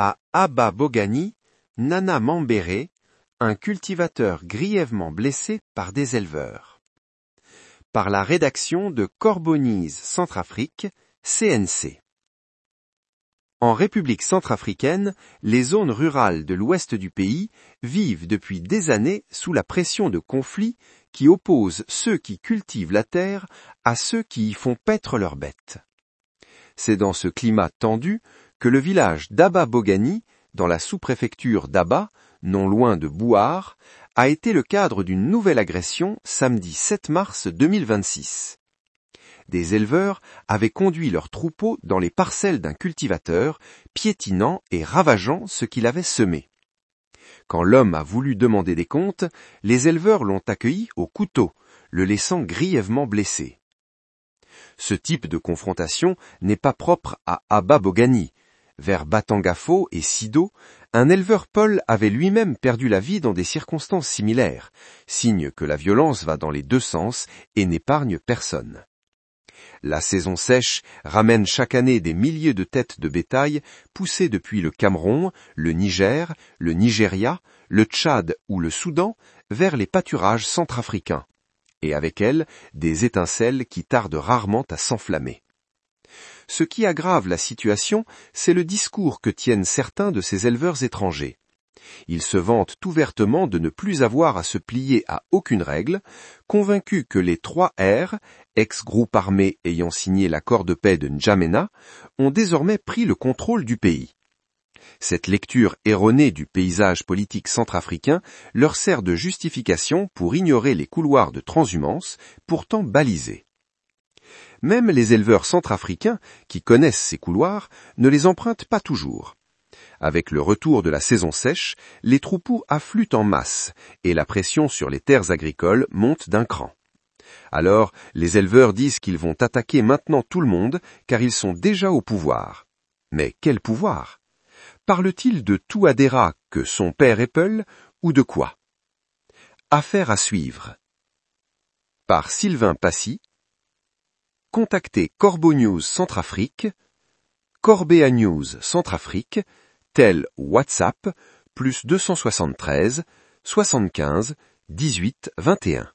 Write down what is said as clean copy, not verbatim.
à Aba Bogani, Nana Mambéré, un cultivateur grièvement blessé par des éleveurs. Par la rédaction de Corbonise Centrafrique, CNC. En République centrafricaine, les zones rurales de l'ouest du pays vivent depuis des années sous la pression de conflits qui opposent ceux qui cultivent la terre à ceux qui y font paître leurs bêtes. C'est dans ce climat tendu que le village d'Aba Bogani, dans la sous-préfecture d'Aba, non loin de Bouar, a été le cadre d'une nouvelle agression samedi 7 mars 2026. Des éleveurs avaient conduit leurs troupeaux dans les parcelles d'un cultivateur, piétinant et ravageant ce qu'il avait semé. Quand l'homme a voulu demander des comptes, les éleveurs l'ont accueilli au couteau, le laissant grièvement blessé. Ce type de confrontation n'est pas propre à Aba Bogani. Vers Batangafo et Sido, un éleveur Paul avait lui-même perdu la vie dans des circonstances similaires, signe que la violence va dans les deux sens et n'épargne personne. La saison sèche ramène chaque année des milliers de têtes de bétail poussées depuis le Cameroun, le Niger, le Nigeria, le Tchad ou le Soudan vers les pâturages centrafricains, et avec elles des étincelles qui tardent rarement à s'enflammer. Ce qui aggrave la situation, c'est le discours que tiennent certains de ces éleveurs étrangers. Ils se vantent ouvertement de ne plus avoir à se plier à aucune règle, convaincus que les 3 R, ex-groupe armé ayant signé l'accord de paix de N'Djamena, ont désormais pris le contrôle du pays. Cette lecture erronée du paysage politique centrafricain leur sert de justification pour ignorer les couloirs de transhumance, pourtant balisés. Même les éleveurs centrafricains, qui connaissent ces couloirs, ne les empruntent pas toujours. Avec le retour de la saison sèche, les troupeaux affluent en masse et la pression sur les terres agricoles monte d'un cran. Alors, les éleveurs disent qu'ils vont attaquer maintenant tout le monde car ils sont déjà au pouvoir. Mais quel pouvoir ? Parle-t-il de Touadéra que son père épeule ou de quoi ? Affaire à suivre. Par Sylvain Passy. Contactez Corbo News Centrafrique, Corbéa News Centrafrique, tel WhatsApp, +273 75 18 21.